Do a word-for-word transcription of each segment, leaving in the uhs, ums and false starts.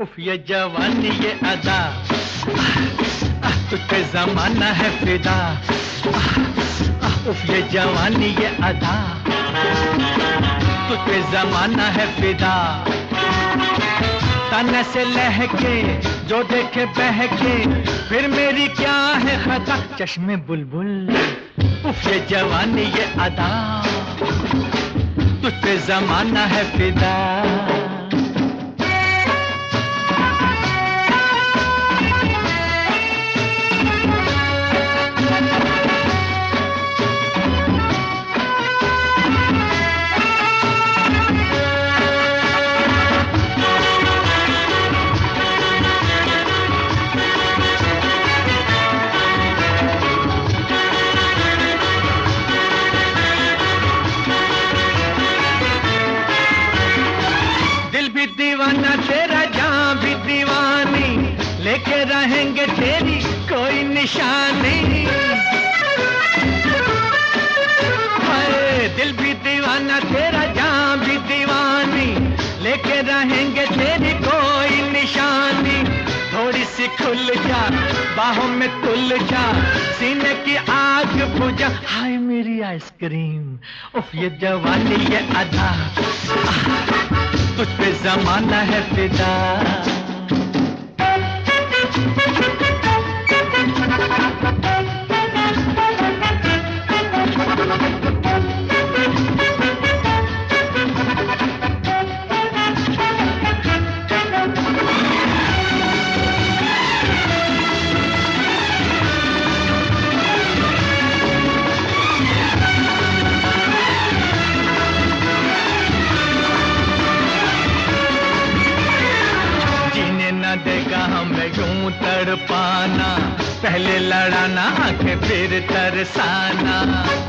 उफ ये जवानी ये अदा, तुझ पे जमाना है फिदा। उफ ये जवानी ये अदा, तुझ पे जमाना है फिदा। तन से लहके जो देखे बहके, फिर मेरी क्या है खता। चश्मे बुलबुल उफ ये जवानी ये अदा, तुझ पे जमाना है फिदा। दीवाना तेरा जान भी दीवानी, लेके रहेंगे तेरी कोई निशानी। हाय दिल भी दीवाना तेरा जान भी दीवानी, लेके रहेंगे तेरी कोई निशानी। थोड़ी सी खुल जा बाहों में तुल जा, सीने की आग बुझा। हाय मेरी आइसक्रीम उफ ये जवानी ये अदा, तुझ पे जमाना है फिदा। देगा हमें यूं तड़पाना, पहले लड़ाना आंखें फिर तरसाना।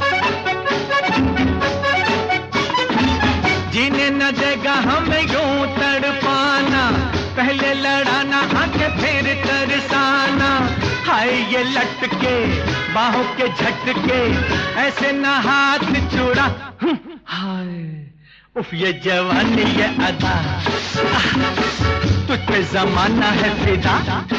जीने न देगा हमें यूं तड़पाना, पहले लड़ाना आंखें फिर तरसाना। हाय ये लटके बाहों के झटके, ऐसे न हाथ छुड़ा। हाय उफ ये जवानी ये अदा, तुझ पे जमाना है फिदा।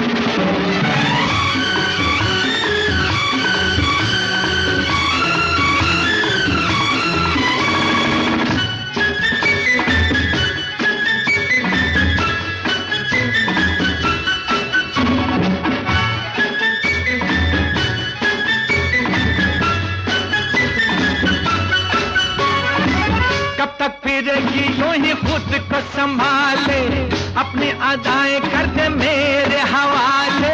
कब तक फिरेगी यूं ही खुद को संभाले, अपनी अदाएं कर दे मेरे हवाले।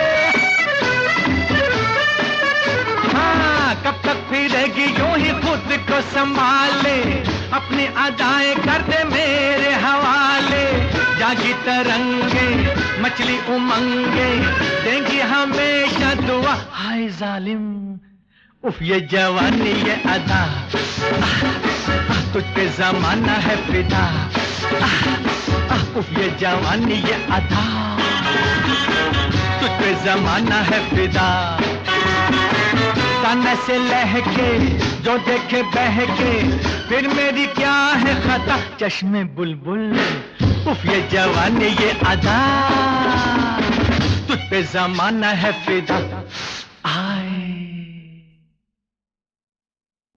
हाँ कब तक फिरेगी यूं ही खुद को संभाले, अपनी अदाएं कर दे मेरे हवाले। जागी तरंगे मछली उमंगे, देंगी हमेशा दुआ। हाय जालिम उफ ये जवानी ये अदा, तुझ पे जमाना है फिदा। उफ ये जवानी ये अदा, तुझ पे जमाना है फिदा। तन से लहके जो देखे बहके, फिर मेरी क्या है खता। चश्मे बुलबुल उफ ये जवानी ये अदा, तुझ पे जमाना है फिदा।